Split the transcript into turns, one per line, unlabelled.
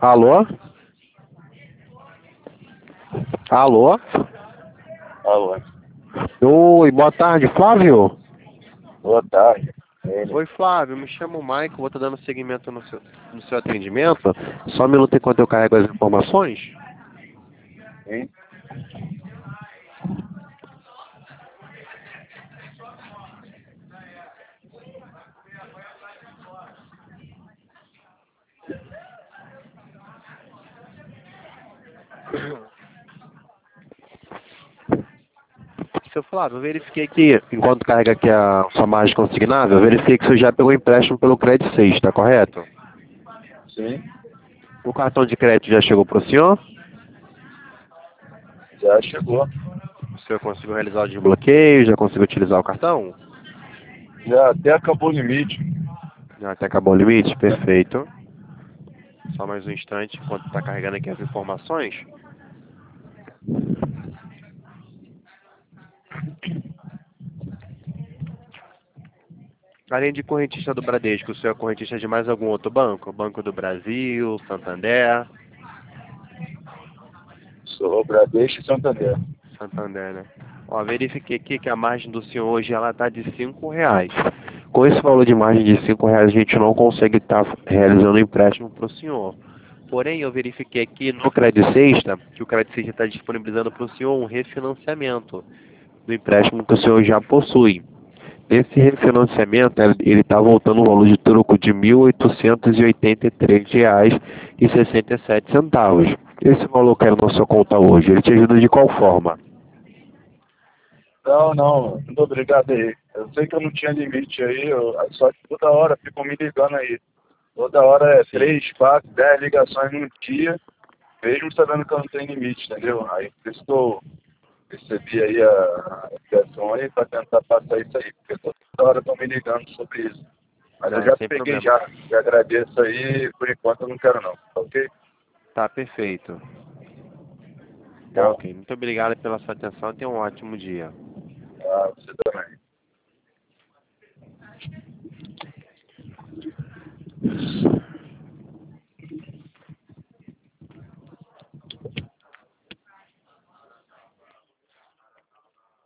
Alô? Alô?
Alô.
Oi, boa tarde, Flávio?
Boa tarde. Ele.
Oi, Flávio, me chamo Maico, vou estar dando seguimento no seu atendimento. Só um minuto enquanto eu carrego as informações.
Sim.
Seu Flávio, eu verifiquei aqui, enquanto carrega aqui a sua margem consignável, eu verifiquei que você já pegou empréstimo pelo Credit 6, tá correto?
Sim.
O cartão de crédito já chegou para o senhor?
Já chegou.
O senhor conseguiu realizar o desbloqueio, já conseguiu utilizar o cartão?
Já até acabou o limite.
Já até acabou o limite? Perfeito. Só mais um instante enquanto está carregando aqui as informações. Além de correntista do Bradesco, o senhor é correntista de mais algum outro banco? Banco do Brasil, Santander?
Sou Bradesco e Santander.
Santander, né? Ó, verifiquei aqui que a margem do senhor hoje ela está de R$ 5. Com esse valor de margem de R$ 5, a gente não consegue estar realizando empréstimo para o senhor. Porém, eu verifiquei aqui no Credit Sexta que o Credit Sexta está disponibilizando para o senhor um refinanciamento do empréstimo que o senhor já possui. Esse refinanciamento, ele está voltando um valor de troco de R$ 1.883,67. Esse valor caiu na sua conta hoje, ele te ajuda de qual forma?
Não. Muito obrigado aí. Eu sei que eu não tinha limite aí, só que toda hora ficam me ligando aí. Toda hora é
Sim.
3, 4, 10 ligações num dia, mesmo sabendo que eu não tenho limite, entendeu? Aí por isso que eu recebi aí a ligação aí para tentar passar isso aí, porque toda hora estão me ligando sobre isso. Mas eu
Não,
já
sem
peguei
problema.
já agradeço aí, por enquanto eu não quero não, tá ok?
Tá perfeito. Tá
Bom,
ok. Muito obrigado pela sua atenção e tenha um ótimo dia.
você